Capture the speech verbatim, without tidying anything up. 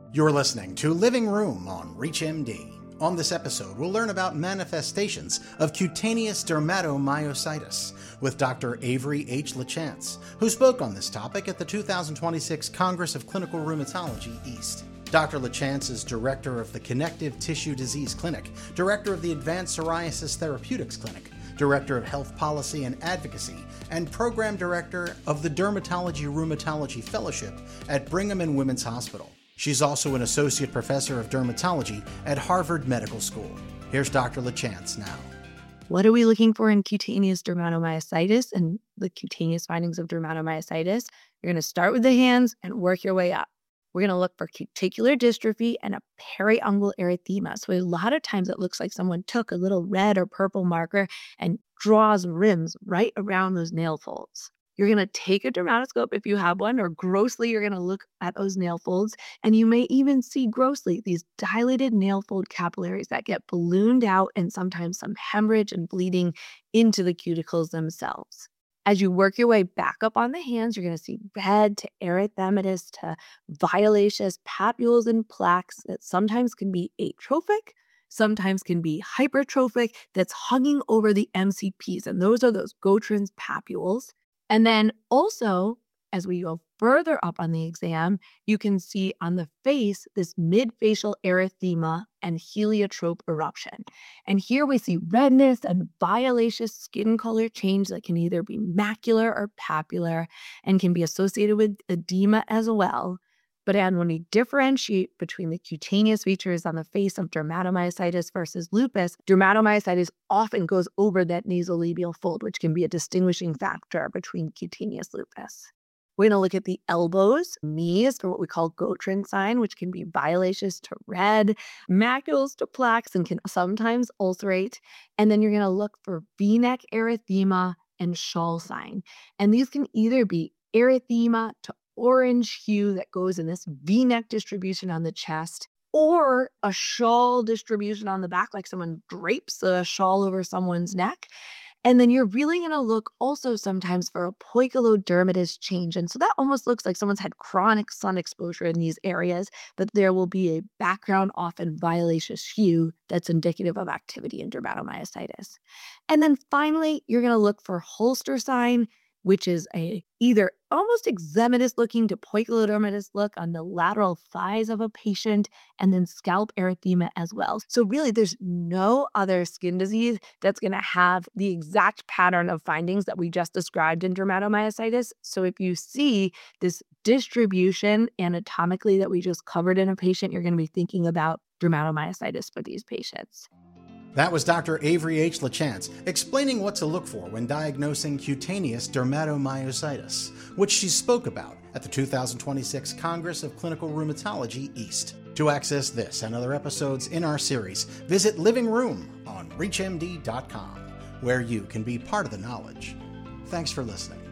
You're listening to Living Room on ReachMD. On this episode, we'll learn about manifestations of cutaneous dermatomyositis with Doctor Avery H. LaChance, who spoke on this topic at the two thousand twenty-six Congress of Clinical Rheumatology East. Doctor LaChance is director of the Connective Tissue Disease Clinic, director of the Advanced Psoriasis Therapeutics Clinic, director of Health Policy and Advocacy, and program director of the Dermatology Rheumatology Fellowship at Brigham and Women's Hospital. She's also an associate professor of dermatology at Harvard Medical School. Here's Doctor LaChance now. What are we looking for in cutaneous dermatomyositis and the cutaneous findings of dermatomyositis? You're going to start with the hands and work your way up. We're going to look for cuticular dystrophy and a periungual erythema. So a lot of times it looks like someone took a little red or purple marker and draws rims right around those nail folds. You're going to take a dermatoscope if you have one, or grossly you're going to look at those nail folds, and you may even see grossly these dilated nail fold capillaries that get ballooned out and sometimes some hemorrhage and bleeding into the cuticles themselves. As you work your way back up on the hands, you're going to see red to erythematous to violaceous papules and plaques that sometimes can be atrophic, sometimes can be hypertrophic, that's hugging over the M C Ps, and those are those Gauthrin's papules. And then also, as we go further up on the exam, you can see on the face this midfacial erythema and heliotrope eruption. And here we see redness and violaceous skin color change that can either be macular or papular and can be associated with edema as well. But and when we differentiate between the cutaneous features on the face of dermatomyositis versus lupus, dermatomyositis often goes over that nasolabial fold, which can be a distinguishing factor between cutaneous lupus. We're going to look at the elbows, knees for what we call Gauthrin sign, which can be violaceous to red, macules to plaques, and can sometimes ulcerate. And then you're going to look for V-neck erythema and shawl sign. And these can either be erythema to orange hue that goes in this V-neck distribution on the chest, or a shawl distribution on the back, like someone drapes a shawl over someone's neck. And then you're really going to look also sometimes for a poikilodermatous change. And so that almost looks like someone's had chronic sun exposure in these areas, but there will be a background, often violaceous hue that's indicative of activity in dermatomyositis. And then finally, you're going to look for Holster sign, which is a either almost eczematous looking to poikilodermatous look on the lateral thighs of a patient, and then scalp erythema as well. So really, there's no other skin disease that's going to have the exact pattern of findings that we just described in dermatomyositis. So if you see this distribution anatomically that we just covered in a patient, you're going to be thinking about dermatomyositis for these patients. That was Doctor Avery H. LaChance explaining what to look for when diagnosing cutaneous dermatomyositis, which she spoke about at the two thousand twenty-six Congress of Clinical Rheumatology East. To access this and other episodes in our series, visit Living Room on reach M D dot com, where you can be part of the knowledge. Thanks for listening.